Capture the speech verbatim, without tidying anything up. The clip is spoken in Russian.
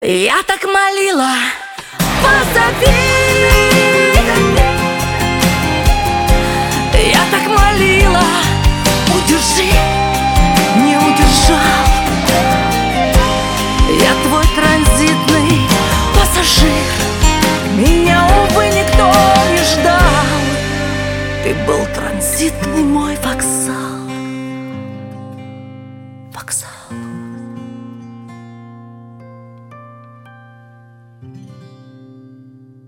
Я так молила, позови. Я так молила, удержи, не удержал. Я твой транзитный пассажир, меня, увы, никто не ждал. Ты был транзитный мой вокзал, вокзал.